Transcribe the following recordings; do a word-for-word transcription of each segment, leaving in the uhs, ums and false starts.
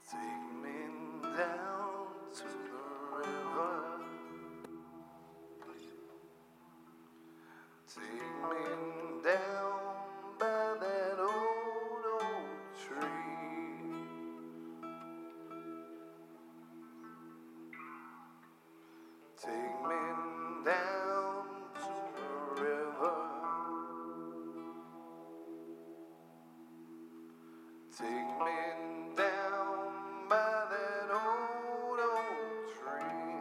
Take me down to the river. Take me down by that old oak tree. Take me down to the river. Take me down by that old oak tree.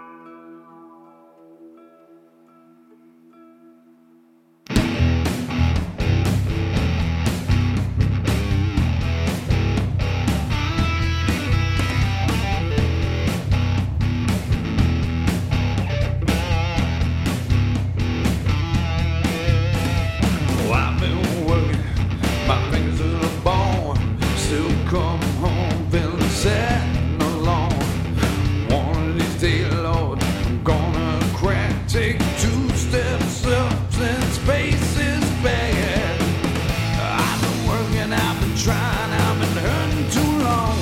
Oh, I've been working my fingers to the bone. Still come home feeling sad and alone. One of these days, Lord, I'm gonna crack. Take two steps up and space is bad. I've been working, I've been trying, I've been hurting too long.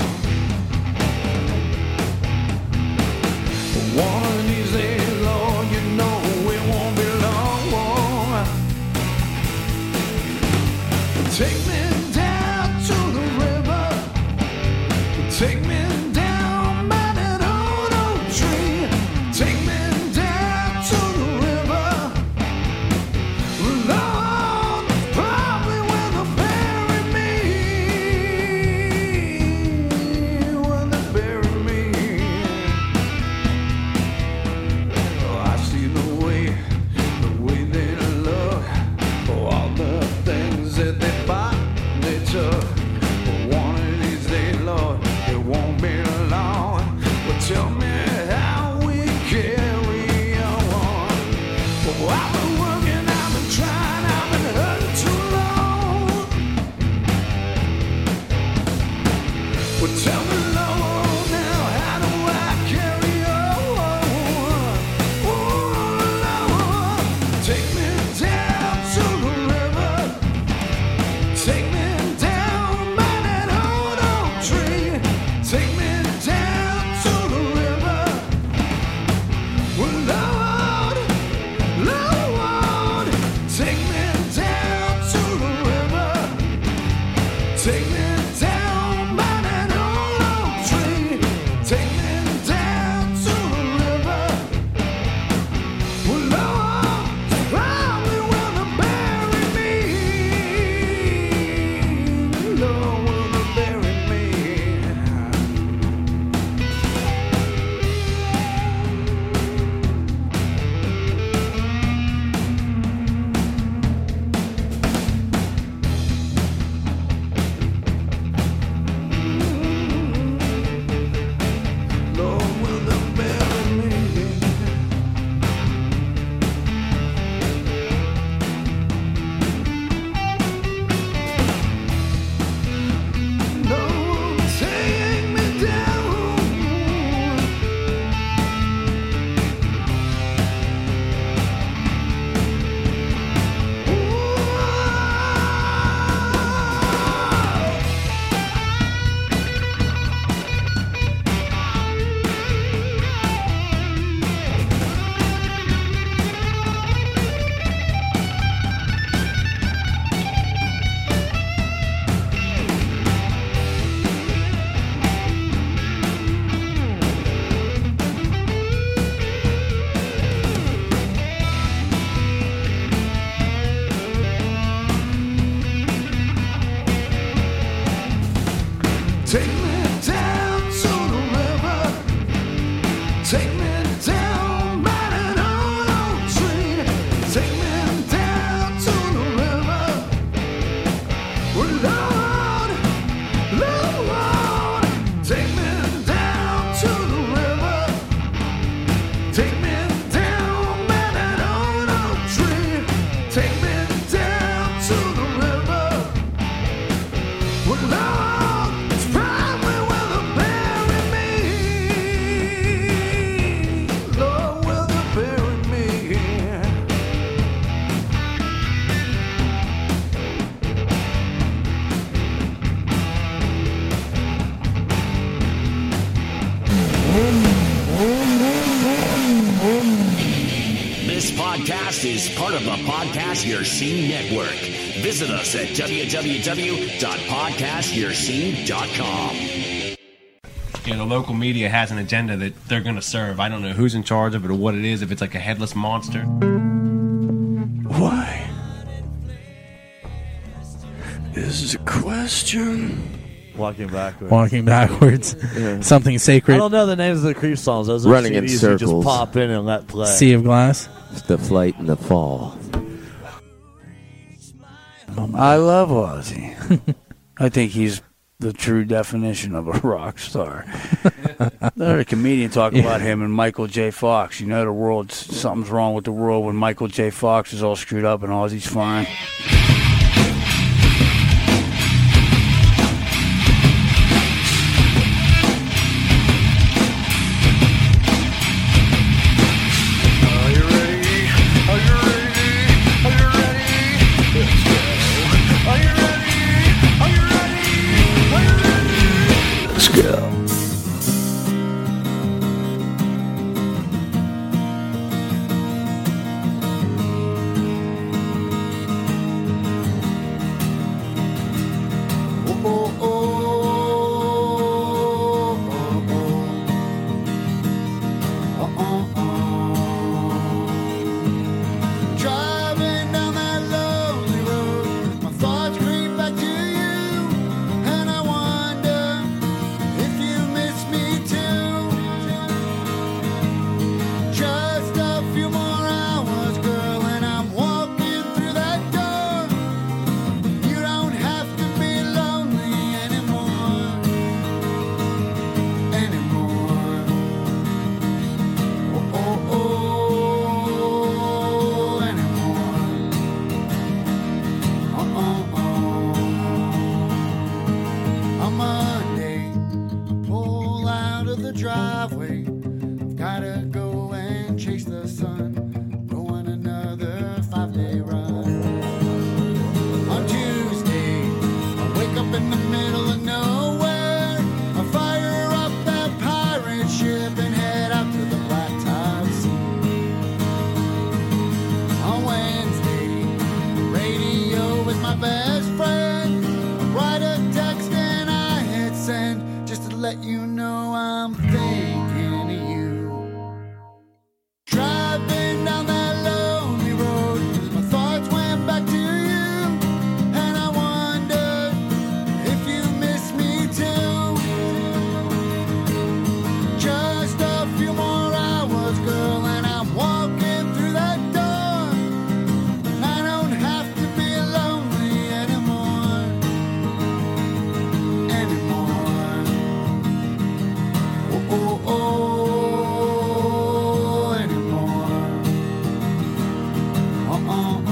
One of these days, Lord, you know it won't be long. Take me down to the river. Take me down by that old oak tree. Take me down to the river. Lord, probably where they bury me. Where they bury me. Oh, I see the way, the way they look. Oh, all the things that they bought, they took. But one of these days, Lord, it won't be long. But tell me how we carry on. Oh, I've been working, I've been trying, I've been hurting too long. Well, tell me, Lord, now how do I carry on? Oh, Lord, take me down to the river. Take me down by that old oak tree. Take me down to the river. Well, Lord, Lord, take me down to the river. Take me down by that old oak tree. Take me down to the river. Well, Lord, probably where they bury me. Lord, where they bury me. Lord, will they bury me? Lord, take me down. Take me down to the river. Take me down by that old oak tree. Take me down to the river. Well, Lord, Lord, take me down to the river. Take me down by that old oak tree. Take me down to the river. Well, Lord, it's probably where they bury me. Lord, where they bury me. podcast is part of the Podcast Your Scene Network. Visit us at w w w dot podcast your scene dot com. You know, the local media has an agenda that they're going to serve. I don't know who's in charge of it or what it is, if it's like a headless monster. Why? Is a question. Walking backwards. Walking backwards. Yeah. Something sacred. I don't know the names of the Creep songs. Those are Running C in Ds you circles. just pop in and let play. Sea of Glass. It's the flight and the fall. I love Ozzy. I think he's the true definition of a rock star. I heard a comedian talk Yeah. about him and Michael J. Fox. You know, the world, something's wrong with the world when Michael J. Fox is all screwed up and Ozzy's fine. Are you ready? Are you ready? Are you ready? Let's go. Are you ready? Are you ready? Are you ready? Let's go. Oh, oh, oh, oh, oh, oh. Driving down that lonely road, my thoughts creep back to you, and I wonder if you miss me too. Just a few more hours, girl, and I'm walking through that door. You don't have to be lonely anymore, anymore. Oh, oh, oh, anymore. Oh, oh, oh. On Monday, I pull out of the driveway. I've gotta go and chase the sun. Go on another five-day run. On Tuesday, I wake up in the middle of nowhere. I fire up that pirate ship and head out to the Blacktop Sea. On Wednesday, the radio is my best friend. I write a text and I hit send just to let you know I'm thinking of you. Driving down that lonely road, my thoughts went back to you, and I wondered if you miss me too. Just a few more hours, girl, and I'm walking through that door. I don't have to be lonely anymore, anymore. Oh, oh, oh, anymore. Oh, oh,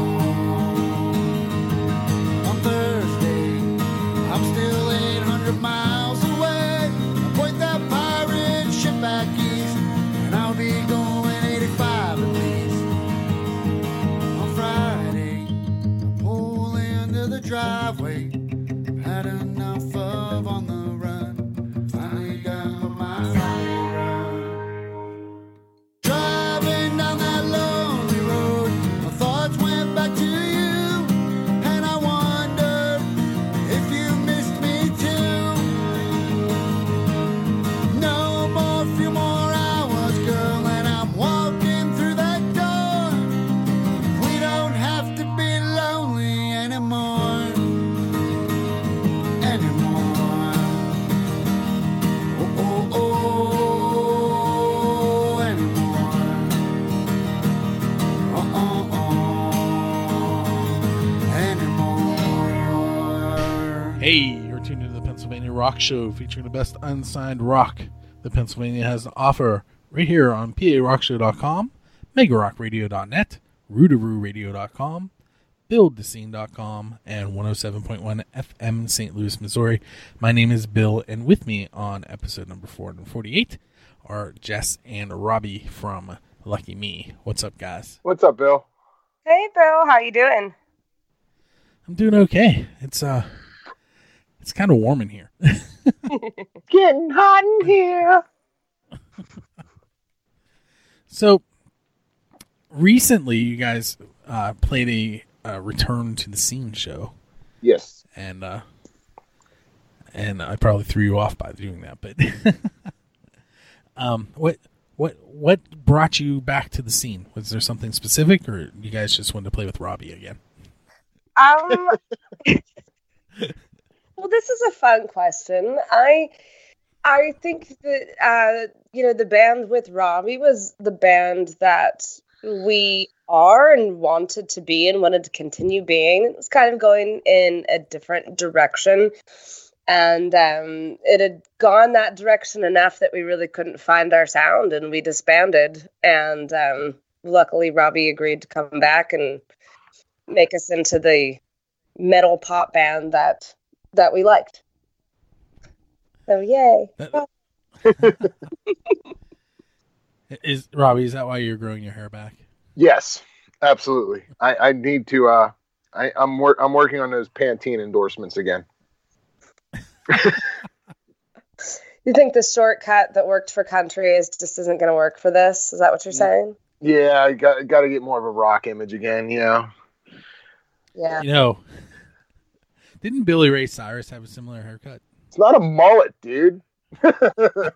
oh. On Thursday, I'm still eight hundred miles away. I point that pirate ship back east, and I'll be going eighty-five at least. On Friday, I pull into the driveway. Had enough of on the run. Finally done my Friday run. Driving down that lonely road, my thoughts went back to you, and I wondered if you missed me too. No more, few more hours, girl, and I'm walking through that door. We don't have to be lonely anymore, anymore. Oh, oh, oh, anymore. Oh, oh, oh, anymore. Hey, you're tuned into the Pennsylvania Rock Show, featuring the best unsigned rock that Pennsylvania has to offer, right here on P A rock show dot com, mega rock radio dot net, rootaroo radio dot com, build the scene dot com, and one oh seven point one F M Saint Louis, Missouri. My name is Bill, and with me on episode number four forty-eight are Jess and Robbie from Lucky Me. What's up, guys? What's up, Bill? Hey, Bill. How you doing? I'm doing okay. It's uh, it's kind of warm in here. Getting hot in here. So, recently, you guys uh, played a, a Return to the Scene show. Yes. And uh, and I probably threw you off by doing that, but um, what what what brought you back to the scene? Was there something specific, or you guys just wanted to play with Robbie again? Um. Well, this is a fun question. I I think that uh, you know, the band with Robbie was the band that we are and wanted to be and wanted to continue being. It was kind of going in a different direction. And um, it had gone that direction enough that we really couldn't find our sound, and we disbanded. And um, luckily, Robbie agreed to come back and make us into the metal pop band that that we liked. So, yay. Is Robbie, is that why you're growing your hair back? Yes, absolutely. I, I need to. Uh, I, I'm wor- I'm working on those Pantene endorsements again. You think the shortcut that worked for country is just isn't going to work for this? Is that what you're saying? Yeah, I got got to get more of a rock image again. You know. Yeah. You know, didn't Billy Ray Cyrus have a similar haircut? It's not a mullet, dude. um,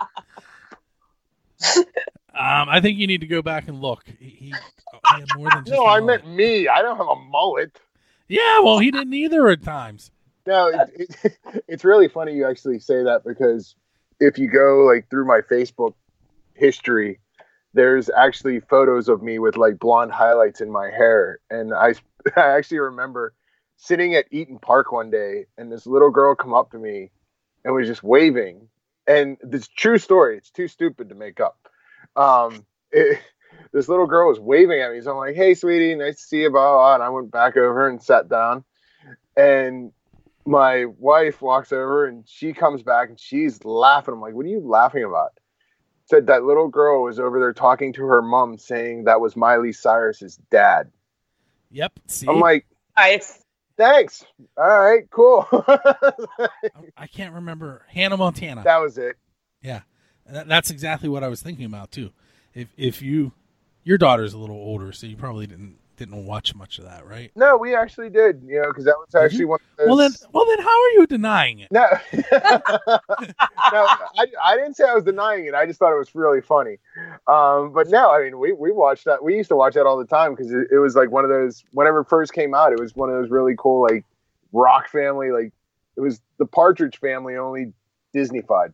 I think you need to go back and look. He, he, he had more than just no, a I mullet. meant me. I don't have a mullet. Yeah, well, he didn't either at times. No, it, it, it's really funny you actually say that, because if you go like through my Facebook history, there's actually photos of me with like blonde highlights in my hair. And I, I actually remember sitting at Eaton Park one day, and this little girl come up to me and was just waving. And this true story, it's too stupid to make up. Um, it, this little girl was waving at me. So I'm like, hey, sweetie, nice to see you, blah, blah, blah. And I went back over and sat down. And my wife walks over and she comes back and she's laughing. I'm like, what are you laughing about? Said that little girl was over there talking to her mom, saying that was Miley Cyrus's dad. Yep. See? I'm like, Nice. thanks. All right, cool. I can't remember. Hannah Montana. That was it. Yeah. That, that's exactly what I was thinking about too. If if you your daughter's a little older, so you probably didn't didn't watch much of that, right? No, we actually did, you know, because that was actually one of those... Well then, well then, how are you denying it? No, no, I, I didn't say I was denying it. I just thought it was really funny. Um, but no, I mean, we, we watched that. We used to watch that all the time, because it, it was like one of those, whenever it first came out, it was one of those really cool, like, rock family, like, it was the Partridge Family, only Disney-fied.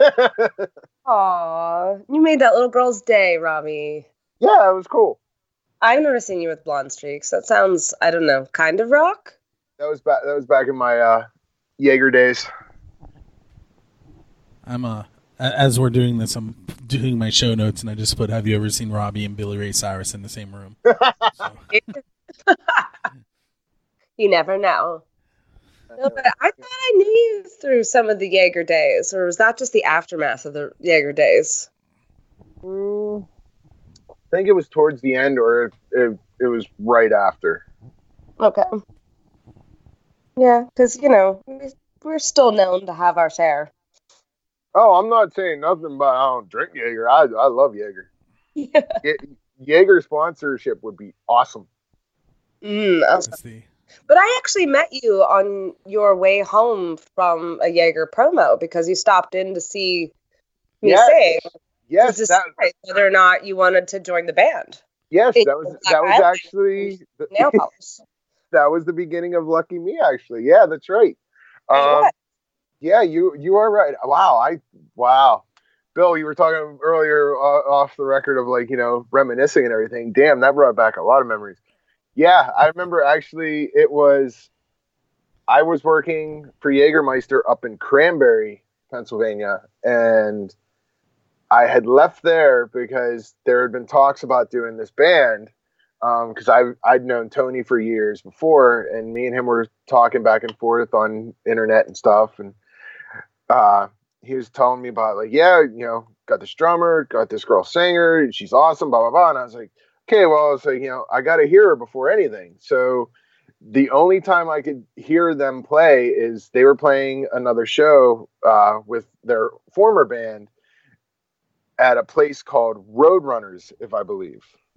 Aw, you made that little girl's day, Robbie. Yeah, it was cool. I've never seen you with blonde streaks. That sounds, I don't know, kind of rock? That was back. That was back in my uh, Jaeger days. I'm uh as we're doing this, I'm doing my show notes, and I just put, "Have you ever seen Robbie and Billy Ray Cyrus in the same room?" So. You never know. No, but I thought I knew you through some of the Jaeger days, or was that just the aftermath of the Jaeger days? Mm, I think it was towards the end, or it, it, it was right after. Okay. Yeah, because, you know, we're still known to have our share. Oh, I'm not saying nothing about I don't drink Jaeger. I I love Jaeger. Yeah. Ye- Jaeger sponsorship would be awesome. Mm, That's awesome. the But I actually met you on your way home from a Jaeger promo, because you stopped in to see me Yes. sing. Yes, to that, decide whether or not you wanted to join the band. yes, It that was was that was like- actually Nail polish. that was the beginning of Lucky Me. Actually, yeah, that's right. Wait, Um, what? yeah, you you are right. Wow, I wow, Bill, you were talking earlier uh, off the record of, like, you know, reminiscing and everything. Damn, that brought back a lot of memories. Yeah, I remember actually. It was I was working for Jägermeister up in Cranberry, Pennsylvania, and I had left there because there had been talks about doing this band, because um, I I'd known Tony for years before, and me and him were talking back and forth on internet and stuff, and uh, he was telling me about, like, yeah, you know, got this drummer, got this girl singer, she's awesome, blah blah blah, and I was like, okay, well, I was like, you know, I got to hear her before anything. So the only time I could hear them play is they were playing another show uh, with their former band at a place called Roadrunners, if I believe.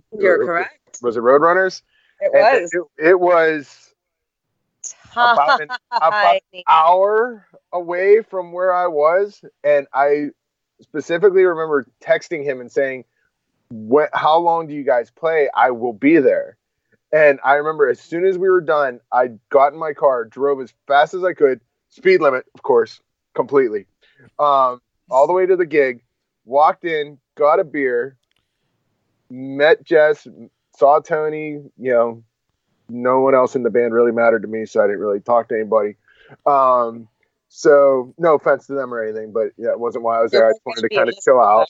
You're correct. Was it Roadrunners? It And was. It, it was about an, about an hour away from where I was, and I specifically remember texting him and saying, "What? How long do you guys play? I will be there." And I remember as soon as we were done, I got in my car, drove as fast as I could, speed limit, of course, completely, um, all the way to the gig, walked in, got a beer, met Jess, saw Tony. You know, no one else in the band really mattered to me, so I didn't really talk to anybody. Um, so no offense to them or anything, but yeah, it wasn't why I was there. I just wanted to kind of chill out.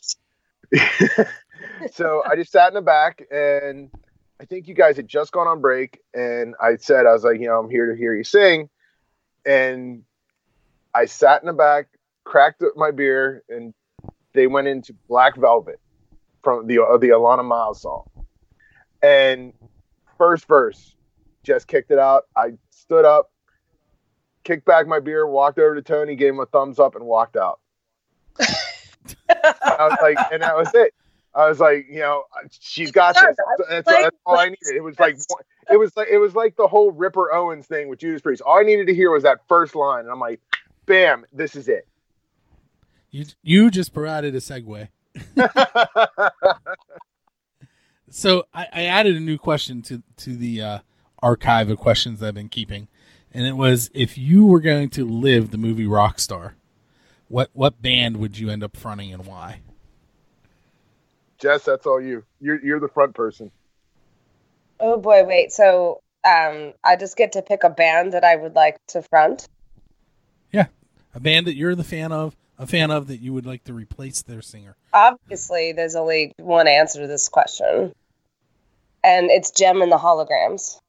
So I just sat in the back, and I think you guys had just gone on break, and I said, I was like, you know, I'm here to hear you sing. And I sat in the back, cracked my beer, and they went into Black Velvet from the uh, the Alana Miles song. And first verse, just kicked it out. I stood up, kicked back my beer, walked over to Tony, gave him a thumbs up, and walked out. I was like, and that was it. I was like, you know, she's got this. That's, that's all I needed. It was like, it was like, it was like the whole Ripper Owens thing with Judas Priest. All I needed to hear was that first line, and I'm like, bam, this is it. You you just provided a segue. So I, I added a new question to to the uh, archive of questions that I've been keeping, and it was, if you were going to live the movie Rockstar, what what band would you end up fronting and why? Jess, that's all you. You're you're the front person. Oh boy, wait. So um, I just get to pick a band that I would like to front. Yeah, a band that you're the fan of, a fan of that you would like to replace their singer. Obviously, there's only one answer to this question, and it's Jem and the Holograms.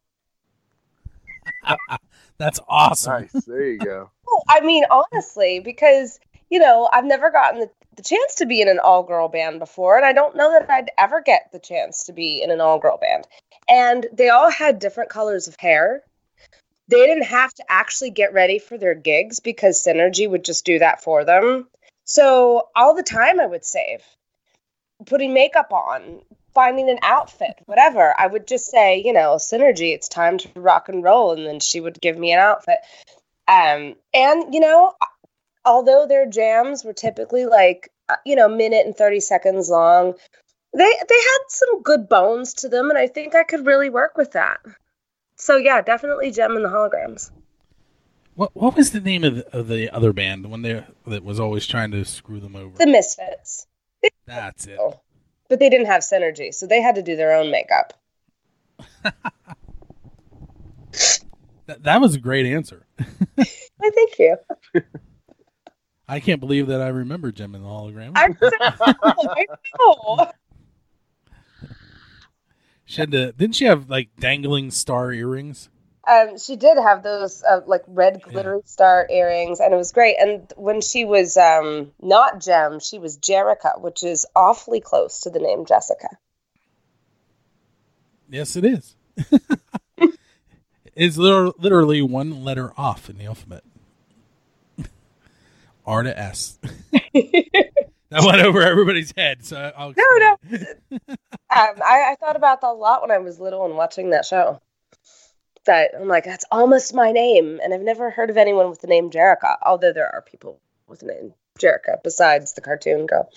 That's awesome. Nice. There you go. Well, I mean, honestly, because, you know, I've never gotten the, the chance to be in an all-girl band before, and I don't know that I'd ever get the chance to be in an all-girl band. And they all had different colors of hair. They didn't have to actually get ready for their gigs because Synergy would just do that for them. So all the time I would save. Putting makeup on, finding an outfit, whatever. I would just say, you know, Synergy, it's time to rock and roll, and then she would give me an outfit. Um, and, you know, although their jams were typically like, you know, minute and thirty seconds long, they they had some good bones to them, and I think I could really work with that. So, yeah, definitely Jem and the Holograms. What what was the name of the, of the other band, the one they, that was always trying to screw them over? The Misfits. That's it. But they didn't have Synergy, so they had to do their own makeup. that, that was a great answer. I thank you. I can't believe that I remember Jem and the Hologram. I know. I know. She had to, didn't she have like dangling star earrings? Um, she did have those uh, like red glittery yeah. star earrings, and it was great. And when she was um, not Jem, she was Jerica, which is awfully close to the name Jessica. Yes, it is. It's literally, literally one letter off in the alphabet. R to S. That went over everybody's head. So I'll no, no. um, I, I thought about that a lot when I was little and watching that show. That I'm like, that's almost my name, and I've never heard of anyone with the name Jerica. Although there are people with the name Jerica besides the cartoon girl.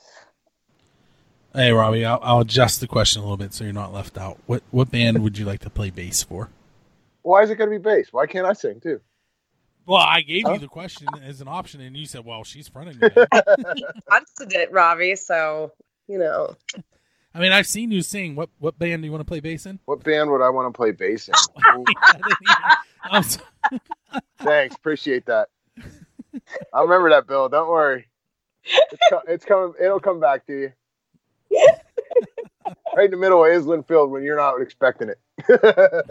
Hey, Robbie, I'll, I'll adjust the question a little bit so you're not left out. What what band would you like to play bass for? Why is it going to be bass? Why can't I sing too? Well, I gave huh? you the question as an option, and you said, well, she's fronting the band. You wanted it, Robbie, so, you know. I mean, I've seen you sing. What what band do you want to play bass in? What band would I want to play bass in? I'm sorry. Thanks, appreciate that. I'll remember that, Bill. Don't worry. It's, co- it's coming. It'll come back to you. Right in the middle of Island Field when you're not expecting it.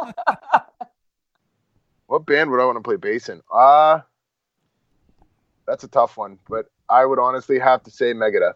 What band would I want to play bass in? Uh, that's a tough one, but I would honestly have to say Megadeth.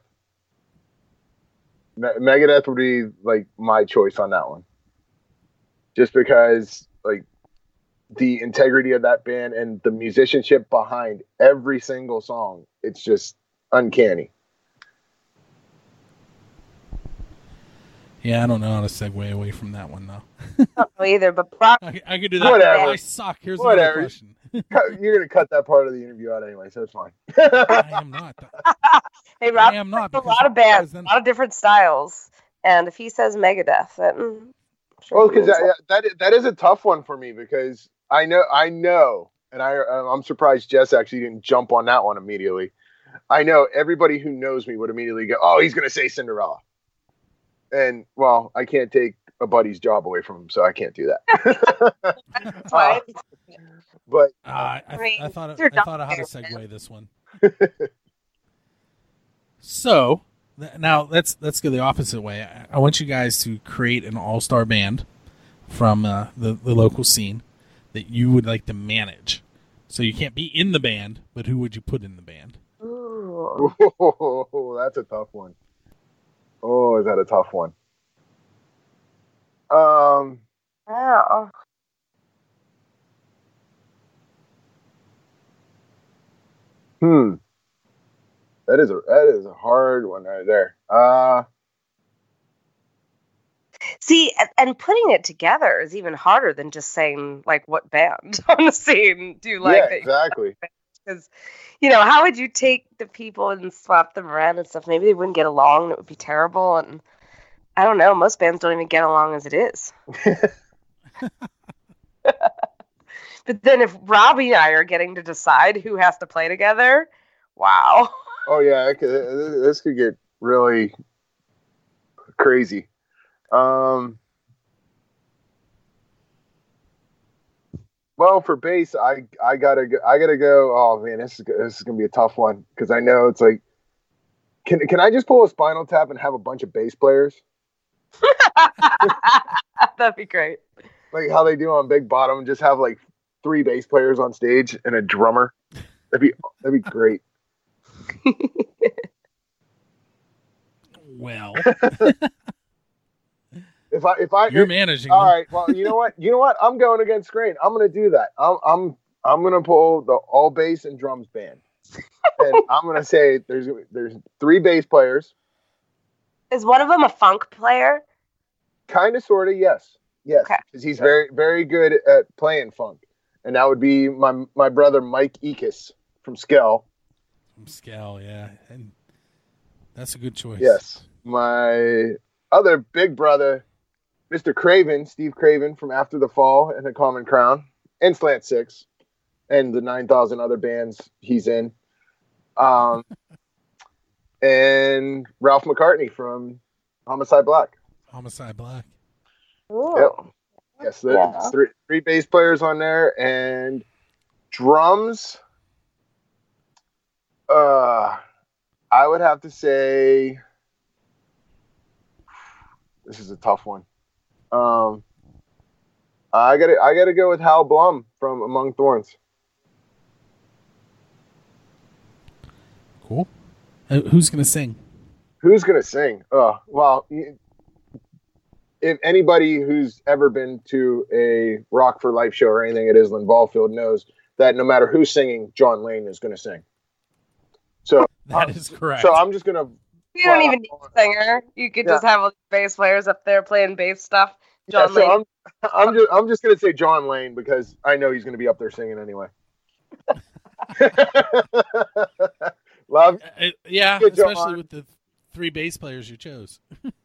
Me- Megadeth would be like my choice on that one. Just because like the integrity of that band and the musicianship behind every single song, it's just uncanny. Yeah, I don't know how to segue away from that one though. I don't know either, but Brock. I, I could do that. Whatever. I suck. Here's Whatever. another question. Cut- You're gonna cut that part of the interview out anyway, so it's fine. I am not. Hey, Rob, I am not. a because- lot of bands, because then- a lot of different styles, and if he says Megadeth, then I'm sure Well, he because means that, that is- that is a tough one for me because I know I know, and I I'm surprised Jess actually didn't jump on that one immediately. I know everybody who knows me would immediately go, "Oh, he's gonna say Cinderella," and well, I can't take a buddy's job away from him, so I can't do that. That's why. But Uh, I, I mean, I thought you're I thought of how to not there, segue this one. So th- now let's let's go the opposite way. I, I want you guys to create an all-star band from uh, the the local scene that you would like to manage. So you can't be in the band, but who would you put in the band? Ooh. oh, that's a tough one. Oh, is that a tough one? Um. Wow. Hmm. That is a that is a hard one right there. Uh See, and, and putting it together is even harder than just saying like what band on the scene do you like yeah, that? exactly. Because you know, how would you take the people and swap them around and stuff? Maybe they wouldn't get along. And it would be terrible. And I don't know. Most bands don't even get along as it is. But then if Robbie and I are getting to decide who has to play together, wow. Oh yeah, it could, this could get really crazy. Um, well, for bass, I I gotta go, I gotta go. Oh man, this is this is gonna be a tough one because I know it's like, can can I just pull a Spinal Tap and have a bunch of bass players That'd be great. like how they do on Big Bottom? Just have like three bass players on stage and a drummer. That'd be that'd be great. Well, If I if I you're if, managing. all them. right, well, you know what? You know what? I'm going against grain. I'm going to do that. I'm I'm I'm going to pull the all bass and drums band, and I'm going to say there's there's three bass players. Is one of them a funk player? Kind of, sort of, yes, yes, Okay. because he's very very good at playing funk, and that would be my my brother Mike Ekis from Skell. From Scal, yeah, and that's a good choice. Yes, my other big brother, Mister Craven, Steve Craven from After the Fall and the Common Crown, and Slant Six, and the nine thousand other bands he's in. Um, and Ralph McCartney from Homicide Black. Homicide Black. Ooh. Yep. Yes, there's Yeah. three, three bass players on there, and drums. Uh, I would have to say this is a tough one. Um, I gotta, I gotta go with Hal Blum from Among Thorns. Cool. Uh, who's gonna sing? Who's gonna sing? Uh, well, y- if anybody who's ever been to a Rock for Life show or anything at Island Ballfield knows that no matter who's singing, John Lane is gonna sing. So That is correct. So I'm just gonna. You don't even need a singer. You could just Yeah. have all the bass players up there playing bass stuff. Yeah, John so Lane. I'm, I'm just, I'm just gonna say John Lane because I know he's gonna be up there singing anyway. Love. Uh, yeah, Good job, especially Ron. with the three bass players you chose.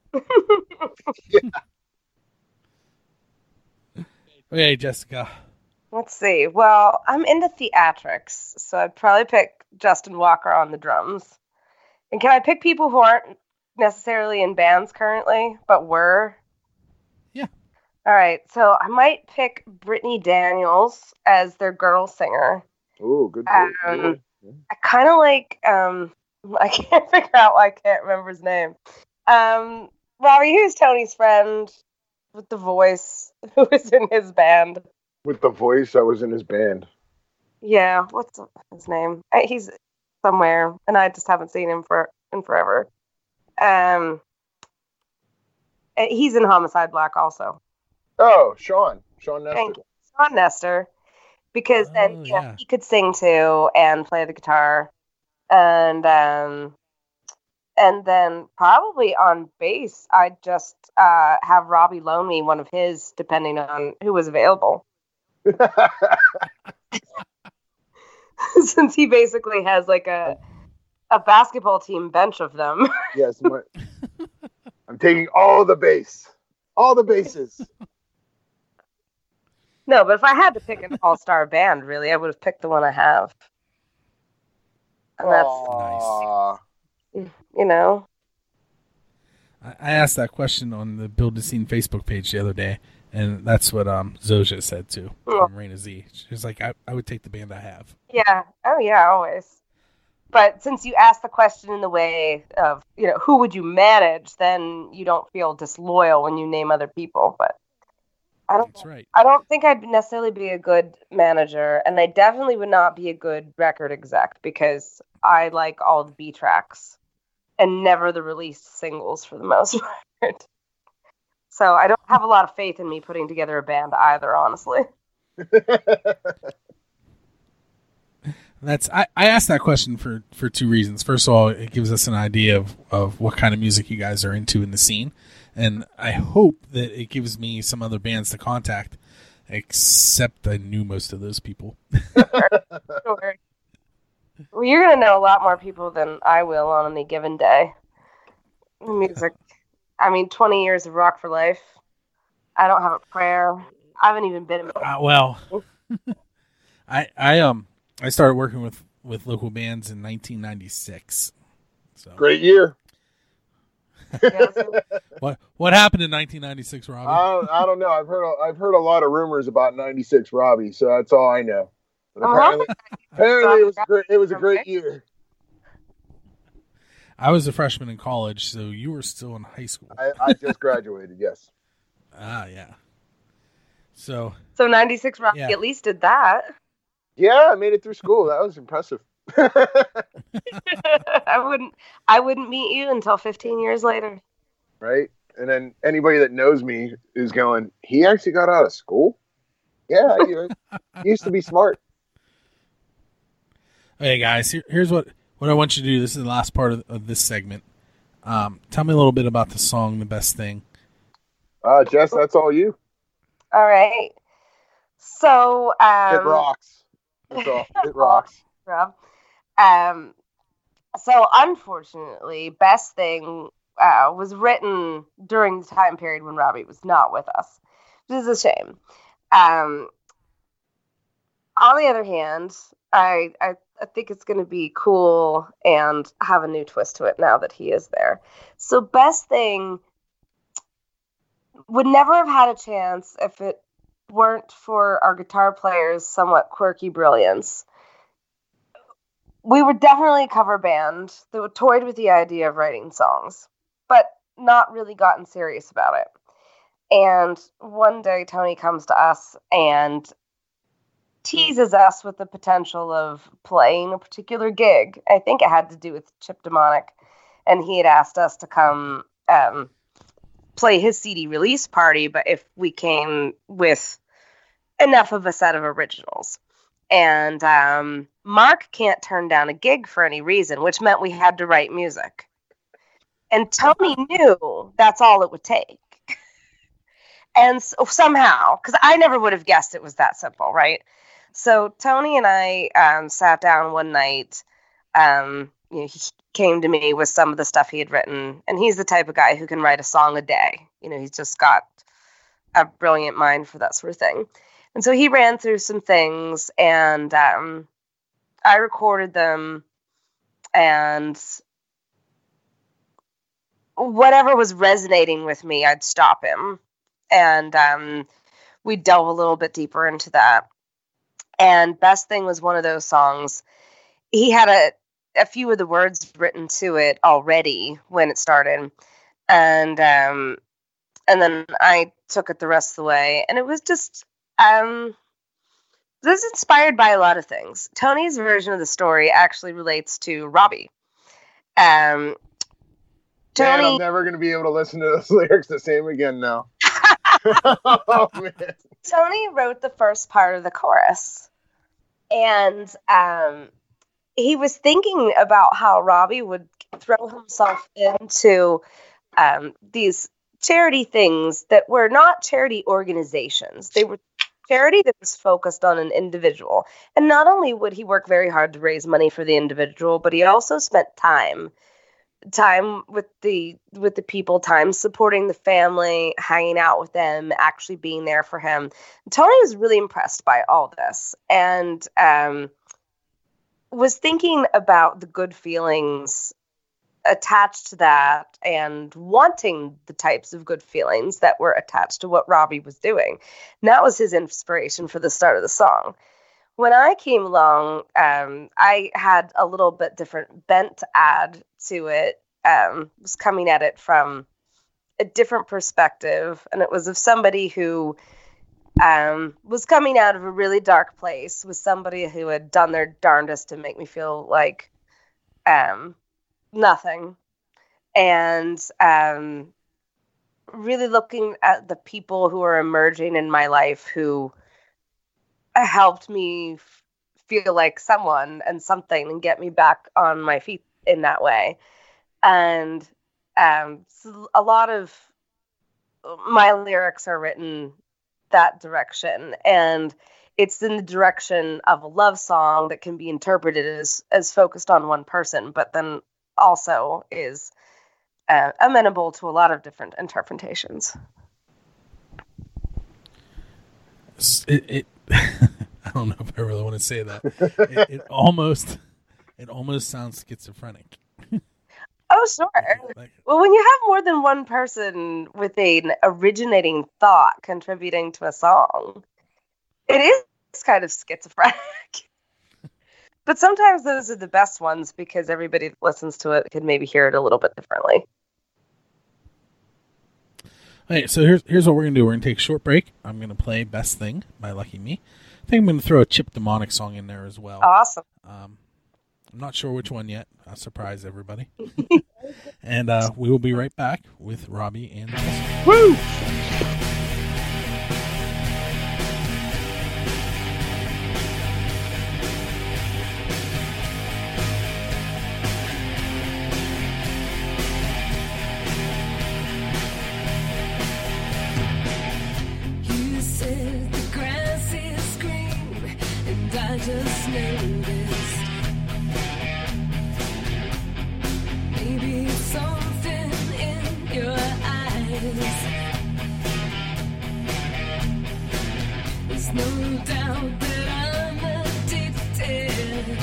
Okay, Jessica. Let's see. Well, I'm into theatrics, so I'd probably pick Justin Walker on the drums. And can I pick people who aren't necessarily in bands currently, but were? Yeah. All right. So I might pick Brittany Daniels as their girl singer. Ooh, good. Um, I kind of like. Um, I can't figure out why I can't remember his name. Um, Robbie, who's Tony's friend with the voice? Who is in his band? With the voice, I was in his band. Yeah, what's his name? Uh, He's somewhere, and I just haven't seen him for in forever. Um, uh, he's in Homicide Black also. Oh, Sean, Sean Thank Nestor. you, Sean Nestor, because then Oh, you know, yeah. he could sing too and play the guitar, and um, and then probably on bass, I'd just uh, have Robbie loan me one of his, depending on who was available. Since he basically has like a a basketball team bench of them. Yes, my, I'm taking all the bass, all the bases. No, but if I had to pick an all-star band, really, I would have picked the one I have. And that's, Aw. you know. I I asked that question on the Build a Scene Facebook page the other day, and that's what um Zoja said too from Raina Z. She was like, I, I would take the band I have. Yeah. Oh, yeah, always. But since you asked the question in the way of, you know, who would you manage, then you don't feel disloyal when you name other people. But I don't. That's right. I don't think I'd necessarily be a good manager, and I definitely would not be a good record exec because I like all the B tracks and never the released singles for the most part. So I don't have a lot of faith in me putting together a band either, honestly. That's I, I asked that question for, for two reasons. First of all, it gives us an idea of, of what kind of music you guys are into in the scene. And I hope that it gives me some other bands to contact, except I knew most of those people. Sure. Well, you're going to know a lot more people than I will on any given day. Music. I mean, twenty years of Rock for Life. I don't have a prayer. I haven't even been in Uh, well, I I um I started working with, with local bands in nineteen ninety-six. So Great year. what what happened in nineteen ninety-six, Robbie? I don't, I don't know. I've heard a, I've heard a lot of rumors about ninety-six Robbie, so that's all I know. But Oh, apparently, apparently it was Robbie. great. It was a great year. I was a freshman in college, so you were still in high school. I, I just graduated. Yes. Ah, yeah. So So ninety-six Rock Yeah. at least did that. Yeah, I made it through school. That was impressive. I wouldn't I wouldn't meet you until fifteen years later. Right? And then anybody that knows me is going, he actually got out of school? Yeah, I do. He used to be smart. hey guys, here, here's what, what I want you to do. This is the last part of, of this segment. Um, tell me a little bit about the song "The Best Thing." Uh, Jess, that's all you. All right. So um It rocks. That's all. It rocks. Rob. Um, so unfortunately, Best Thing uh, was written during the time period when Robbie was not with us, which is a shame. Um, on the other hand, I I, I think it's going to be cool and have a new twist to it now that he is there. So Best Thing would never have had a chance if it weren't for our guitar player's somewhat quirky brilliance. We were definitely a cover band that toyed with the idea of writing songs, but not really gotten serious about it. And one day Tony comes to us and teases us with the potential of playing a particular gig. I think it had to do with Chip Demonic, and he had asked us to come um, play his C D release party, but if we came with enough of a set of originals. And um, Mark can't turn down a gig for any reason, which meant we had to write music. And Tony knew that's all it would take. And so, somehow, because I never would have guessed it was that simple, right? So Tony and I um, sat down one night. Um, you know, he came to me with some of the stuff he had written, and he's the type of guy who can write a song a day. You know, he's just got a brilliant mind for that sort of thing. And so he ran through some things, and um, I recorded them, and whatever was resonating with me, I'd stop him. And um, we'd delve a little bit deeper into that. And Best Thing was one of those songs. He had a, a few of the words written to it already when it started. And um, and then I took it the rest of the way. And it was just... Um, this is inspired by a lot of things. Tony's version of the story actually relates to Robbie. Um, Man, Tony, I'm never going to be able to listen to those lyrics the same again now. Oh, man. Tony wrote the first part of the chorus, and um, he was thinking about how Robbie would throw himself into um, these charity things that were not charity organizations. They were charity that was focused on an individual. And not only would he work very hard to raise money for the individual, but he also spent time time with the with the people, time supporting the family, hanging out with them, actually being there for him. Tony was really impressed by all this, and um, was thinking about the good feelings attached to that and wanting the types of good feelings that were attached to what Robbie was doing. And that was his inspiration for the start of the song. When I came along, um, I had a little bit different bent to add to it. Um, was coming at it from a different perspective, and it was of somebody who um, was coming out of a really dark place, was somebody who had done their darndest to make me feel like um, nothing, and um, really looking at the people who are emerging in my life who helped me f- feel like someone and something and get me back on my feet in that way. And um, so a lot of my lyrics are written that direction, and it's in the direction of a love song that can be interpreted as, as focused on one person, but then also is uh, amenable to a lot of different interpretations. It, it I don't know if I really want to say that. It, it almost, it almost sounds schizophrenic. Oh, sure. Well, when you have more than one person with an originating thought contributing to a song, it is kind of schizophrenic. But sometimes those are the best ones because everybody that listens to it can maybe hear it a little bit differently. All right, so here's here's what we're going to do. We're going to take a short break. I'm going to play Best Thing by Lucky Me. I think I'm going to throw a Chip Demonic song in there as well. Awesome. Um, I'm not sure which one yet. I'll surprise everybody. And uh, we will be right back with Robbie and Jessica. Woo! You said the grass is green, and I just noticed. Maybe it's something in your eyes. There's no doubt that I'm addicted.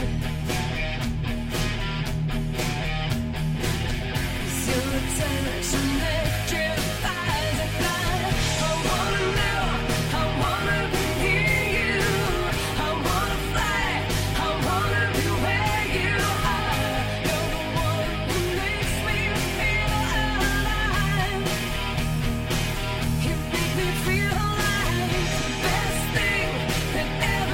'Cause your touch electrifies, and I, I wanna know, I wanna be near you, I wanna fly, I wanna be where you are. You're the one who makes me feel alive. You make me feel alive. The best thing that ever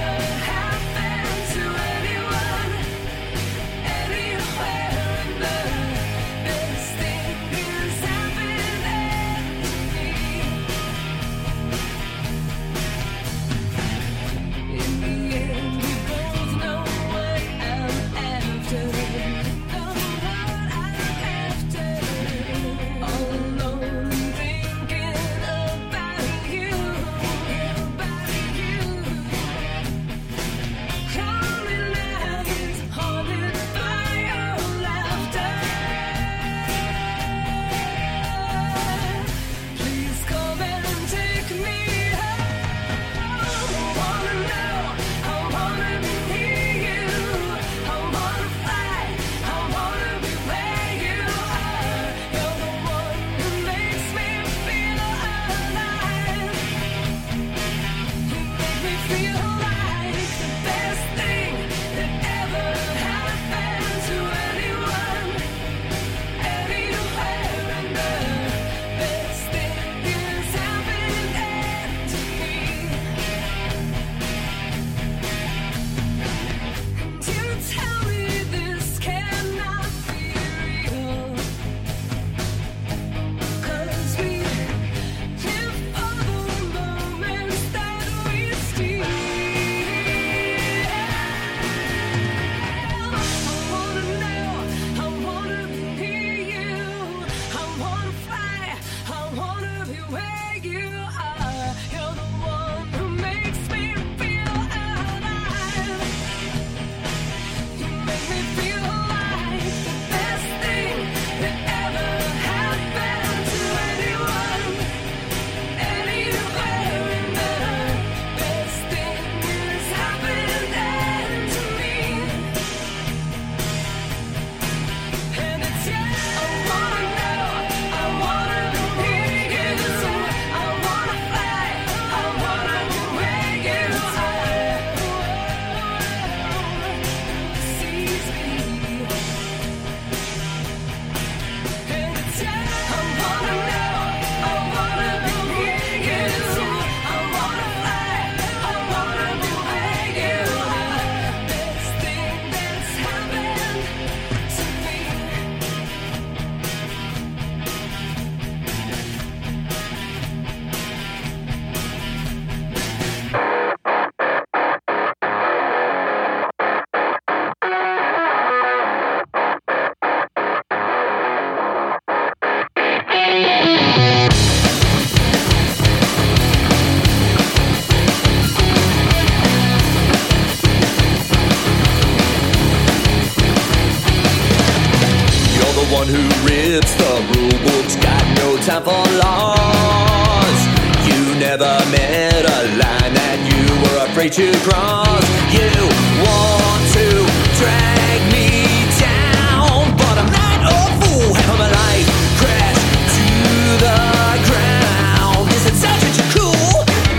one who rips the rule books, got no time for laws. You never met a line that you were afraid to cross. You want to drag me down, but I'm not a fool. Half of my life crashed to the ground. Yes, it sounds that you're cool.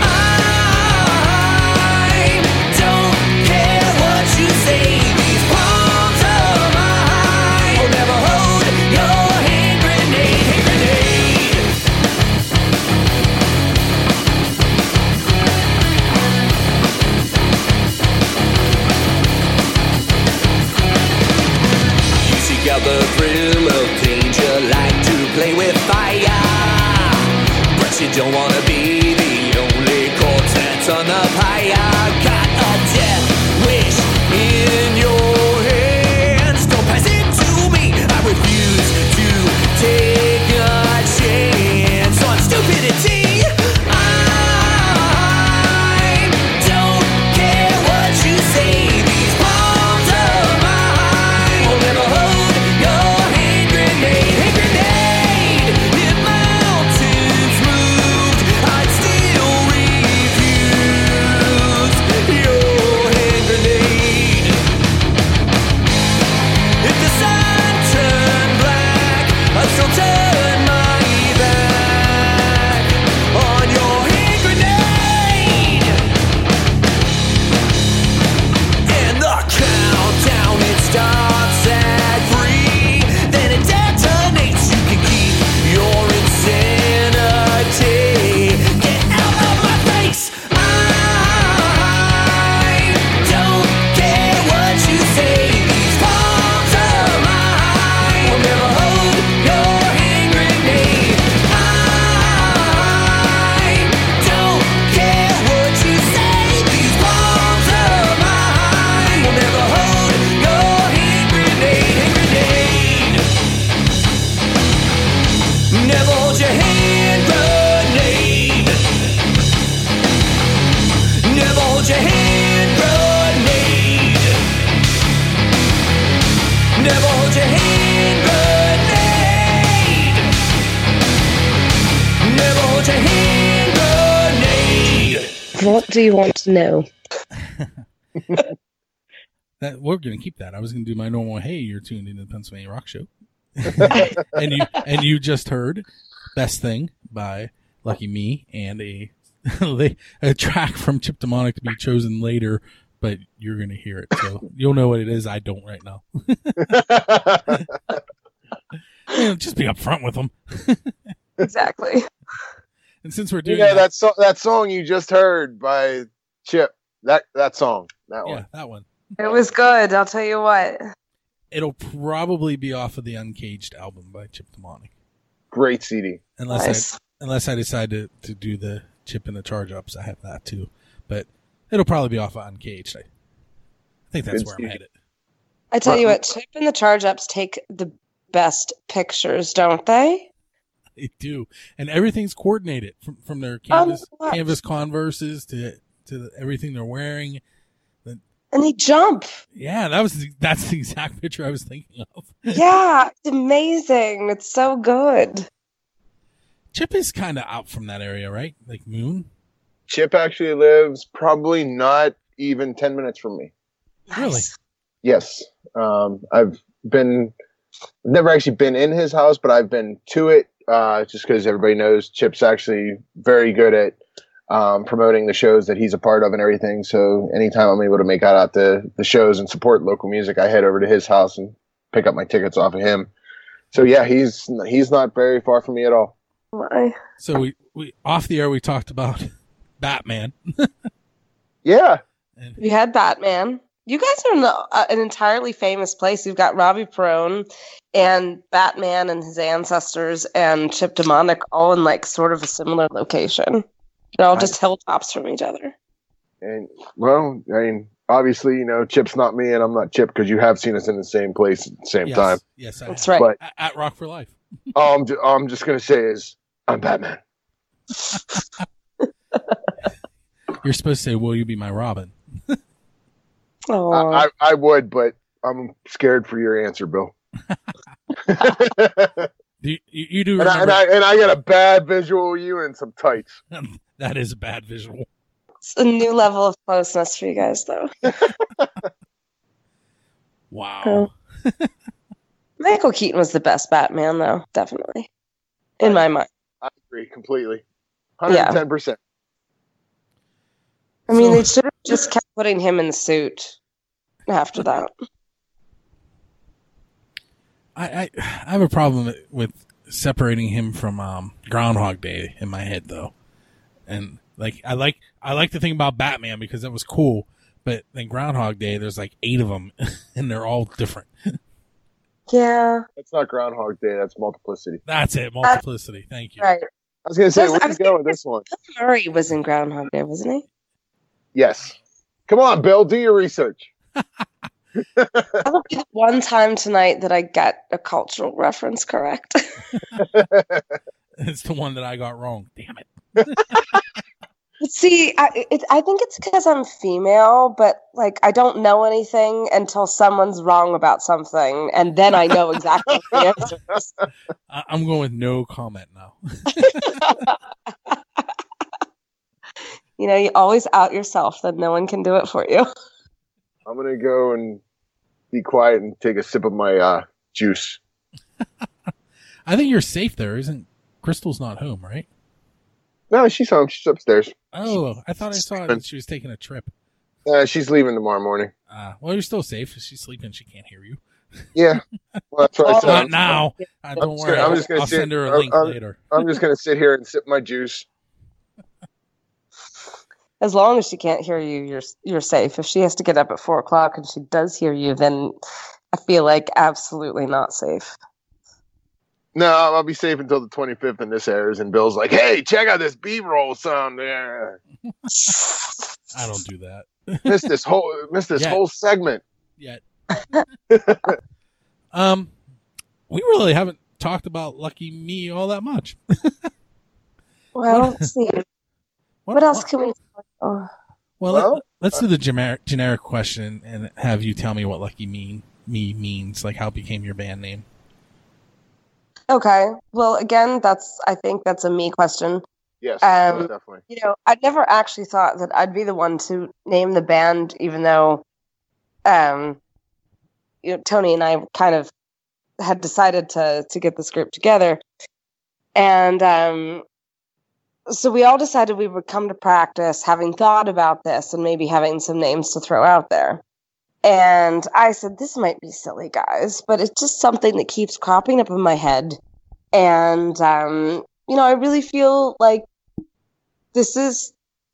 I don't care what you say. These palms of mine will never hold your hand grenade. Hand grenade. You seek out the thrill of danger, like to play with fire, but you don't wanna be the only corpse that's on the pyre. Got a death wish in your hands, don't pass it to me. I refuse to take a chance on stupidity. I don't care what you say. These palms of mine will never hold your hand grenade. Hand grenade. If mountains moved, I'd still refuse your hand grenade. If the sun turned black, I'd still turn my back on your hand grenade. And the countdown, it starts at three. Then it detonates. You can keep your insanity. Get out of my face. I don't care what you say. These palms of mine will never hold your hand grenade. I don't care what you say. These palms of mine will never hold your hand grenade. Hand grenade. Never hold your hand grenade. Never hold your hand grenade. Never hold your hand grenade. Never hold your hand grenade. What do you want to know? That we're gonna keep that. I was gonna do my normal. Hey, you're tuned into the Pennsylvania Rock Show, and you and you just heard "Best Thing" by Lucky Me and a a track from Chip Demonic to be chosen later, but you're gonna hear it, so you'll know what it is. I don't right now. Yeah, just be upfront with them. Exactly. And since we're You doing know that, that so- that song you just heard by Chip. That that song. That yeah, one. that one. It was good, I'll tell you what. It'll probably be off of the Uncaged album by Chip Demonic. Great C D. Unless Nice. I unless I decide to, to do the Chip and the Charge Ups, I have that too. But it'll probably be off of Uncaged. I, I think that's Good where I'm stuff. headed. I tell you what, Chip and the Charge Ups take the best pictures, don't they? They do, and everything's coordinated from from their canvas Oh, what? canvas Converses to to the, everything they're wearing. And they jump. Yeah, that was the, that's the exact picture I was thinking of. Yeah, it's amazing. It's so good. Chip is kind of out from that area, right? Like Moon. Chip actually lives probably not even ten minutes from me. Really? Nice. Yes. Um, I've been, never actually been in his house, but I've been to it uh, just because everybody knows Chip's actually very good at um, promoting the shows that he's a part of and everything. So anytime I'm able to make it out to the shows and support local music, I head over to his house and pick up my tickets off of him. So yeah, he's he's not very far from me at all. Why? So we, we off the air we talked about Batman. Yeah. We had Batman. You guys are in the, uh, an entirely famous place. You've got Robbie Perone and Batman and his ancestors and Chip Demonic all in like sort of a similar location. They're all just hilltops from each other. And well, I mean, obviously, you know, Chip's not me and I'm not Chip because you have seen us in the same place at the same Yes, time. yes, I That's have. right. But At, at Rock for Life. all I'm, ju- all I'm just going to say is, I'm Batman. You're supposed to say, "Will you be my Robin?" Oh, I, I, I would, but I'm scared for your answer, Bill. You, you, you do And I, remember and, I, and I got a bad visual of you and some tights. that is a bad visual. It's a new level of closeness for you guys, though. Wow. Oh. Michael Keaton was the best Batman, though, definitely. In my mind. I agree completely. one hundred ten percent. I mean, So- they should have just kept putting him in the suit after that. I, I I have a problem with separating him from um, Groundhog Day in my head, though. And like I like I like to think about Batman because that was cool, but then Groundhog Day, there's like eight of them, and they're all different. Yeah. That's not Groundhog Day. That's Multiplicity. That's it, Multiplicity. Thank you. Right. I was going to say, Plus, where I do you was go with this one? Bill Murray was in Groundhog Day, wasn't he? Yes. Come on, Bill. Do your research. That'll be the one time tonight that I get a cultural reference correct. It's the one that I got wrong. Damn it. But see, I, it, I think it's because I'm female, but like I don't know anything until someone's wrong about something, and then I know exactly what the answer is. I, I'm going with no comment now. You know, you always out yourself, then no one can do it for you. I'm going to go and be quiet and take a sip of my uh, juice. I think you're safe there, isn't Crystal's not home, right? No, she's home. She's upstairs. Oh, I thought I saw that she was taking a trip. Uh, she's leaving tomorrow morning. Uh, well, you're still safe. If she's sleeping, she can't hear you. Yeah. Well, that's what I said. Not now. Uh, I'm don't just worry. gonna- I'm just gonna I'll sit- send her a I'm- link I'm- later. I'm just going to sit here and sip my juice. As long as she can't hear you, you're you're safe. If she has to get up at four o'clock and she does hear you, then I feel like absolutely not safe. No, I'll be safe until the twenty-fifth and this airs. And Bill's like, hey, check out this B-roll sound there. I don't do that. Missed this whole, missed this Yeah. whole segment. Yet. um, we really haven't talked about Lucky Me all that much. Well, let's see. What, What else what- can we? Oh. Well, Well, let, let's do the generic generic question and have you tell me what Lucky Me me means, like how it became your band name. Okay. Well, again, that's I think that's a me question. Yes, Um, most definitely. You know, I'd never actually thought that I'd be the one to name the band, even though, um, you know, Tony and I kind of had decided to to get this group together, and um, so we all decided we would come to practice having thought about this and maybe having some names to throw out there. And I said, this might be silly, guys, but it's just something that keeps cropping up in my head. And, um, you know, I really feel like this is,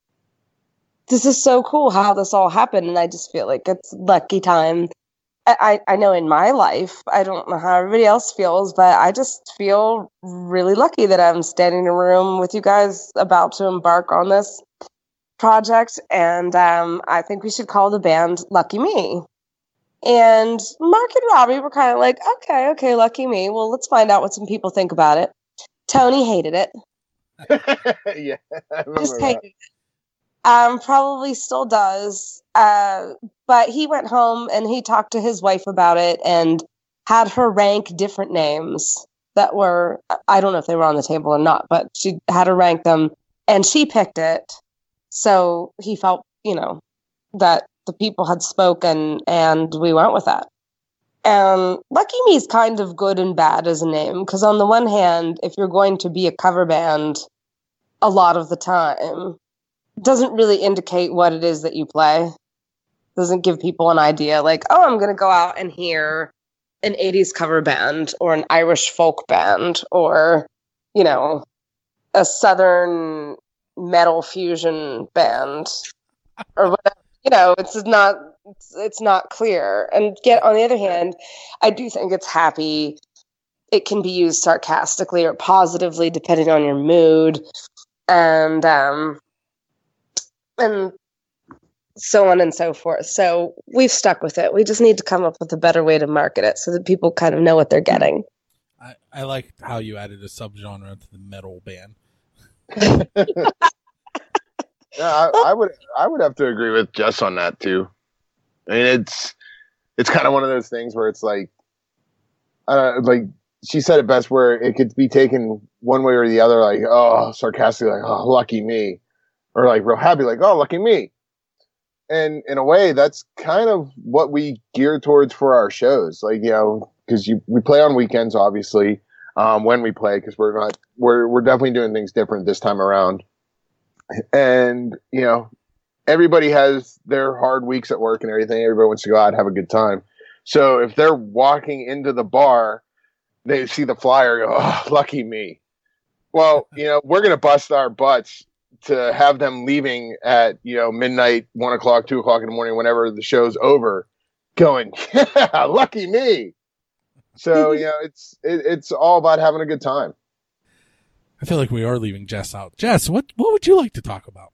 this is so cool how this all happened. And I just feel like it's lucky time. I, I know in my life, I don't know how everybody else feels, but I just feel really lucky that I'm standing in a room with you guys about to embark on this project. And um, I think we should call the band Lucky Me. And Mark and Robbie were kind of like, okay, okay, Lucky Me. Well, let's find out what some people think about it. Tony hated it. Yeah, I remember Just that. hated it. Um, probably still does. Uh, but he went home and he talked to his wife about it and had her rank different names that were, I don't know if they were on the table or not, but she had her rank them and she picked it. So he felt, you know, that the people had spoken and we went with that. And Lucky Me is kind of good and bad as a name because on the one hand, if you're going to be a cover band a lot of the time, doesn't really indicate what it is that you play. Doesn't give people an idea like, oh, I'm going to go out and hear an eighties cover band or an Irish folk band or, you know, a Southern metal fusion band or whatever. You know, it's not, it's, it's not clear. And yet, on the other hand, I do think it's happy. It can be used sarcastically or positively depending on your mood. And, um, and so on and so forth. So we've stuck with it. We just need to come up with a better way to market it so that people kind of know what they're getting. I, I like how you added a subgenre to the metal band. Yeah, I, I would I would have to agree with Jess on that too. I mean, it's it's kind of one of those things where it's like uh, like she said it best, where it could be taken one way or the other, like, oh, sarcastically, like, oh, lucky me, or like real happy, like, oh, lucky me. And in a way, that's kind of what we gear towards for our shows, like, you know, because you we play on weekends, obviously, um, when we play, because we're not we're we're definitely doing things different this time around, and you know, everybody has their hard weeks at work and everything. Everybody wants to go out and have a good time. So if they're walking into the bar, they see the flyer, go, oh, lucky me. Well, you know, we're going to bust our butts to have them leaving at, you know, midnight, one o'clock, two o'clock in the morning, whenever the show's over, going, yeah, lucky me. So, you know, it's, it, it's all about having a good time. I feel like we are leaving Jess out. Jess, what, what would you like to talk about?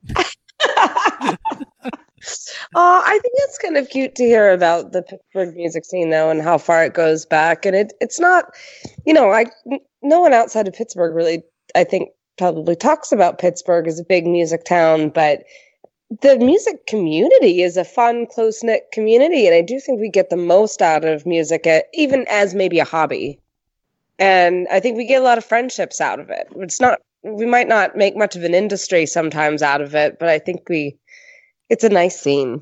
Oh, I think it's kind of cute to hear about the Pittsburgh music scene, though, and how far it goes back. And it it's not, you know, I no one outside of Pittsburgh really, I think, probably talks about Pittsburgh as a big music town, but the music community is a fun, close-knit community, and I do think we get the most out of music, at, even as maybe a hobby. And I think we get a lot of friendships out of it. It's not, we might not make much of an industry sometimes out of it, but I think we, it's a nice scene.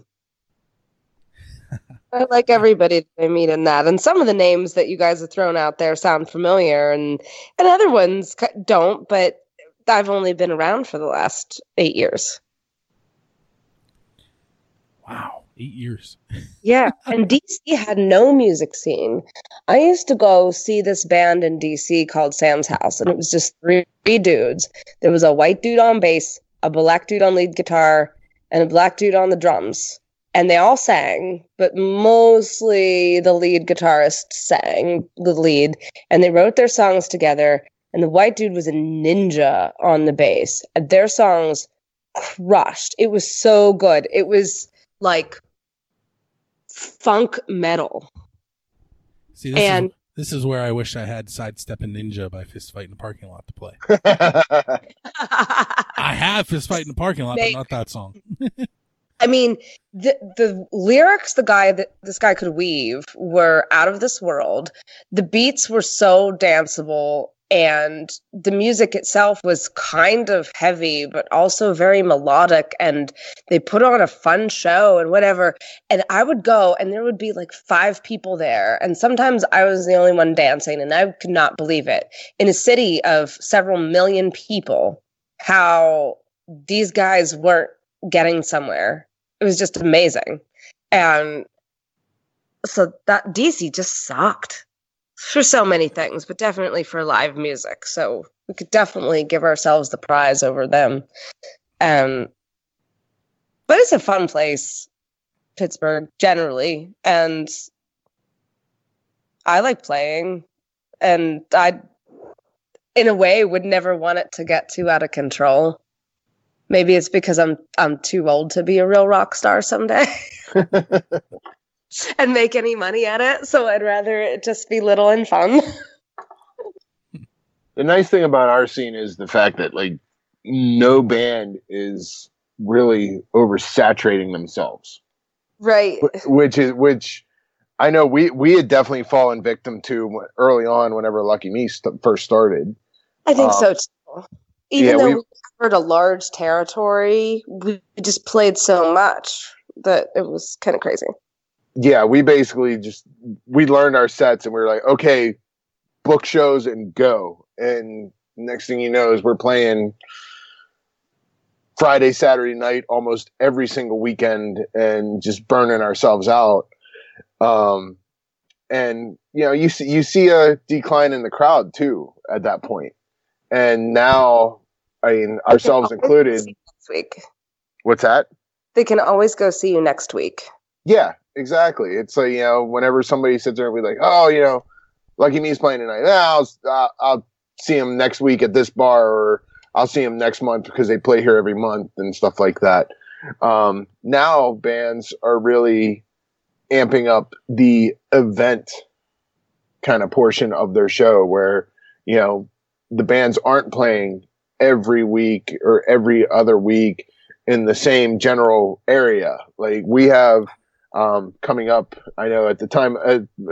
I like everybody that I meet in that. And some of the names that you guys have thrown out there sound familiar, and, and other ones don't, but I've only been around for the last eight years. Wow, eight years. Yeah, and D C had no music scene. I used to go see this band in D C called Sam's House, and it was just three, three dudes. There was a white dude on bass, a black dude on lead guitar, and a black dude on the drums. And they all sang, but mostly the lead guitarist sang the lead. And they wrote their songs together, and the white dude was a ninja on the bass. And their songs crushed. It was so good. It was like funk metal. See, this, and is, this is where I wish I had Sidestep and Ninja by Fist Fight in the Parking Lot to play. I have Fist Fight in the Parking Lot, They- but not that song. I mean, the the lyrics the guy that this guy could weave were out of this world. The beats were so danceable, and the music itself was kind of heavy, but also very melodic. And they put on a fun show and whatever. And I would go, and there would be like five people there, and sometimes I was the only one dancing, and I could not believe it. In a city of several million people, how these guys weren't getting somewhere. It was just amazing. And so that D C just sucked for so many things, but definitely for live music. So we could definitely give ourselves the prize over them. Um, but it's a fun place, Pittsburgh, generally. And I like playing. And I, in a way, would never want it to get too out of control. Maybe it's because I'm I'm too old to be a real rock star someday and make any money at it. So I'd rather it just be little and fun. The nice thing about our scene is the fact that like no band is really oversaturating themselves. Right. Wh- Which is which I know we we had definitely fallen victim to early on whenever Lucky Me st- first started. I think Um, so too. Even yeah, though we- we covered a large territory, we just played so much that it was kind of crazy. Yeah, we basically just we learned our sets and we were like, okay, book shows and go. And next thing you know is we're playing Friday, Saturday night, almost every single weekend, and just burning ourselves out. Um, and you know, you see you see a decline in the crowd too at that point. And now, I mean, ourselves They can always included. see you next week. What's that? They can always go see you next week. Yeah, exactly. It's like, you know, whenever somebody sits there and be like, oh, you know, Lucky Me's playing tonight. Yeah, I'll, uh, I'll see him next week at this bar, or I'll see him next month because they play here every month and stuff like that. Um, now bands are really amping up the event kind of portion of their show where, you know, the bands aren't playing every week or every other week in the same general area. Like we have um, coming up, I know at the time, uh, uh,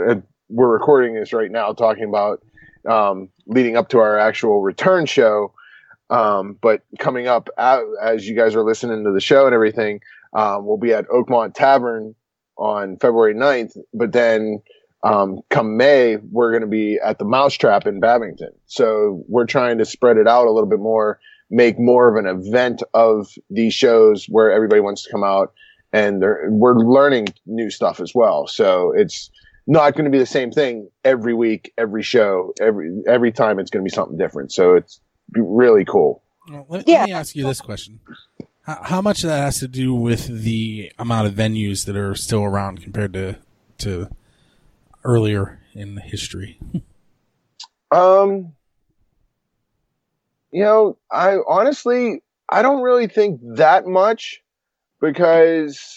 we're recording this right now, talking about um, leading up to our actual return show. Um, but coming up out, as you guys are listening to the show and everything, um, we'll be at Oakmont Tavern on February ninth. But then um, come May, we're going to be at the Mousetrap in Babington. So we're trying to spread it out a little bit more, make more of an event of these shows where everybody wants to come out, and they're, we're learning new stuff as well. So it's not going to be the same thing every week, every show, every every time. It's going to be something different. So it's really cool. Well, let, Yeah. let me ask you this question: how, how much of that has to do with the amount of venues that are still around compared to to earlier in history? Um, you know, I honestly, I don't really think that much, because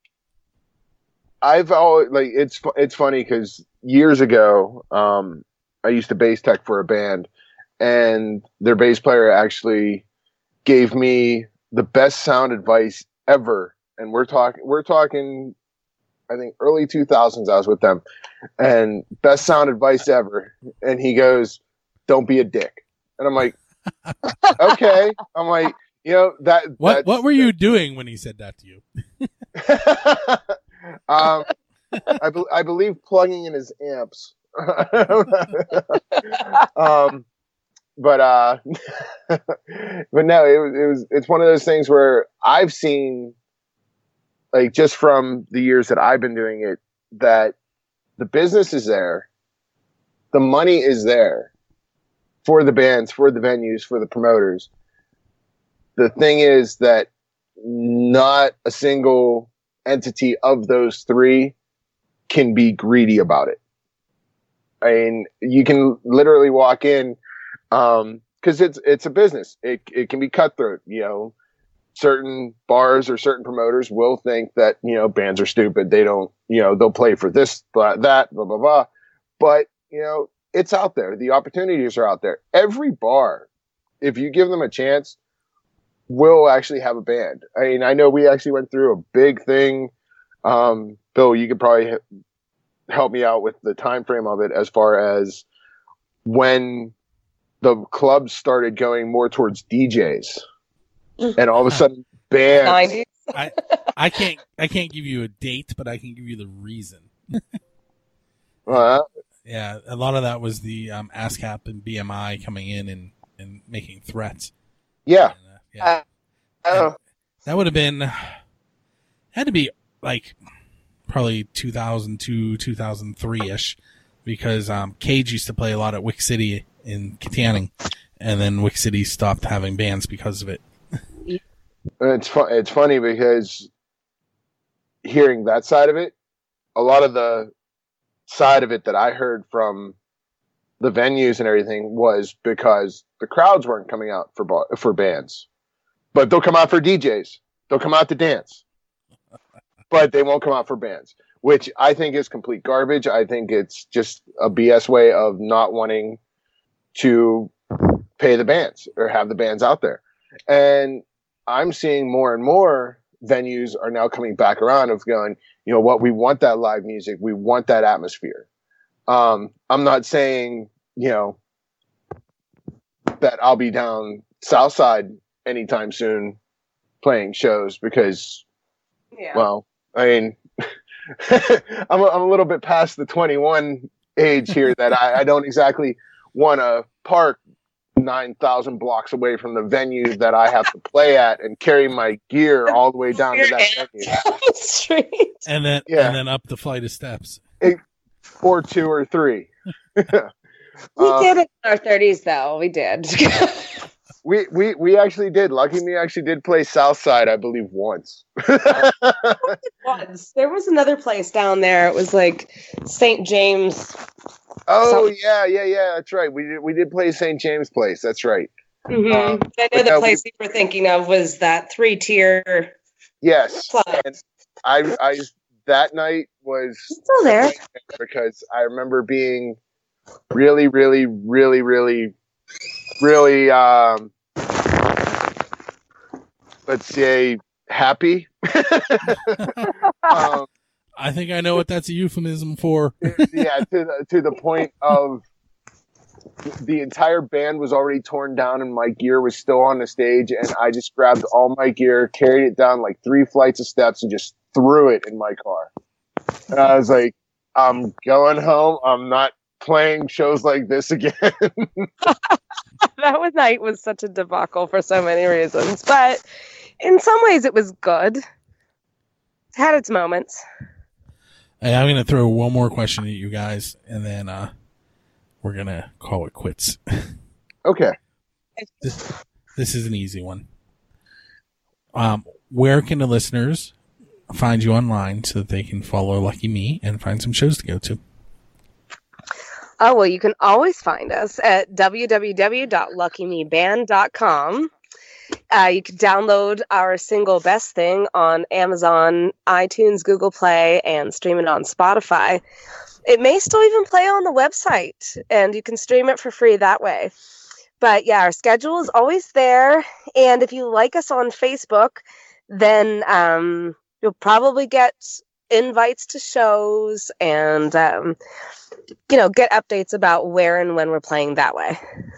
I've always, like, it's, fu- it's funny because years ago, um, I used to bass tech for a band, and their bass player actually gave me the best sound advice ever. And we're talking, we're talking, I think early two thousands, I was with them, and best sound advice ever. And he goes, "Don't be a dick." And I'm like, okay. I'm like, you know, that, What that's- What were you doing when he said that to you? um, I, be- I believe plugging in his amps. um, but uh, but no, it was it was it's one of those things where I've seen, like, just from the years that I've been doing it, that the business is there, the money is there for the bands, for the venues, for the promoters. The thing is that not a single entity of those three can be greedy about it. I mean, you can literally walk in, um, cause it's, it's a business. It, it can be cutthroat, you know, certain bars or certain promoters will think that, you know, bands are stupid. They don't, you know, they'll play for this, blah, that, blah, blah, blah. But, you know, it's out there. The opportunities are out there. Every bar, if you give them a chance, will actually have a band. I mean, I know we actually went through a big thing. Um, Bill, you could probably h- help me out with the time frame of it, as far as when the clubs started going more towards D Js, and all of a sudden bands. nineties. I I can't I can't give you a date, but I can give you the reason. Uh, Yeah, a lot of that was the um, ASCAP and B M I coming in and, and making threats. yeah. And, uh, yeah, Oh, that would have been had to be like probably two thousand two, two thousand three ish, because um, Cage used to play a lot at Wick City in Katanning, and then Wick City stopped having bands because of it. And it's fun. It's funny because hearing that side of it, a lot of the side of it that I heard from the venues and everything was because the crowds weren't coming out for bar, for bands, but they'll come out for D Js. They'll come out to dance, but they won't come out for bands, which I think is complete garbage. I think it's just a B S way of not wanting to pay the bands or have the bands out there. And I'm seeing more and more venues are now coming back around of going, you know what, we want that live music. We want that atmosphere. Um, I'm not saying, you know, that I'll be down South Side anytime soon playing shows because, yeah. well, I mean, I'm, a, I'm a little bit past the twenty-one age here that I, I don't exactly want to park nine thousand blocks away from the venue that I have to play at and carry my gear all the way down to that venue. Down the street. And then Yeah. and then up the flight of steps. Or two or three. We Uh, did it in our thirties, though. We did. we, we, we actually did. Lucky me actually did play Southside, I believe, once. Once there was another place down there. It was like Saint James. Oh, Some- yeah, yeah, yeah. That's right. We did, we did play Saint James Place. That's right. Mhm. Um, I but know the no, place you were thinking of was that three tier Yes. club. And I, I, that night was It's still there. because I remember being really, really, really, really, really, um, let's say happy. um, I think I know what that's a euphemism for. Yeah, to the, to the point of the entire band was already torn down and my gear was still on the stage, and I just grabbed all my gear, carried it down like three flights of steps, and just threw it in my car. And I was like, I'm going home. I'm not playing shows like this again. That was night was such a debacle for so many reasons, but in some ways it was good. It had its moments. Hey, I'm gonna throw one more question at you guys, and then uh, we're gonna call it quits. Okay. This, this is an easy one. Um, where can the listeners find you online so that they can follow Lucky Me and find some shows to go to? Oh, well, you can always find us at w w w dot lucky me band dot com. Uh, you can download our single Best Thing on Amazon, iTunes, Google Play, and stream it on Spotify. It may still even play on the website, and you can stream it for free that way. But yeah, our schedule is always there. And if you like us on Facebook, then um, you'll probably get invites to shows and, um, you know, get updates about where and when we're playing that way.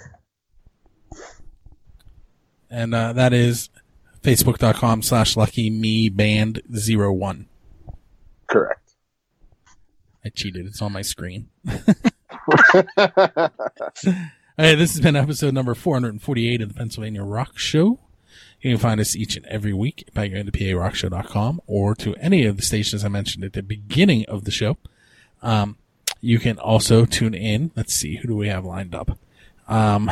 And uh, that is facebook.com slash lucky me band zero one. Correct. I cheated. It's on my screen. Hey, this has been episode number four forty-eight of the Pennsylvania Rock Show. You can find us each and every week by going to p a rock show dot com or to any of the stations I mentioned at the beginning of the show. Um, you can also tune in. Let's see, who do we have lined up? Um,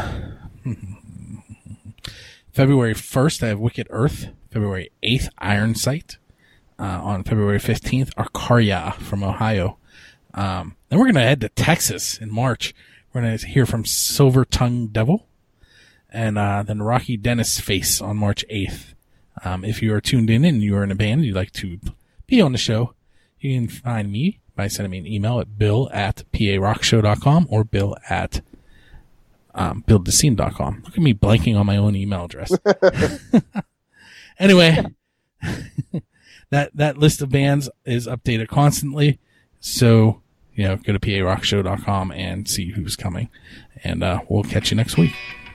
February first, I have Wicked Earth. February eighth, Iron Sight. Uh, on February fifteenth, Arcaria from Ohio. Um, then we're going to head to Texas in March. We're going to hear from Silver Tongue Devil. And uh, then Rocky Dennis Face on March eighth. Um, if you are tuned in and you are in a band and you'd like to be on the show, you can find me by sending me an email at bill at p a rock show dot com or bill at um, build the scene dot com. Look at me blanking on my own email address. Anyway, that that list of bands is updated constantly. So, you know, go to p a rock show dot com and see who's coming. And uh, we'll catch you next week.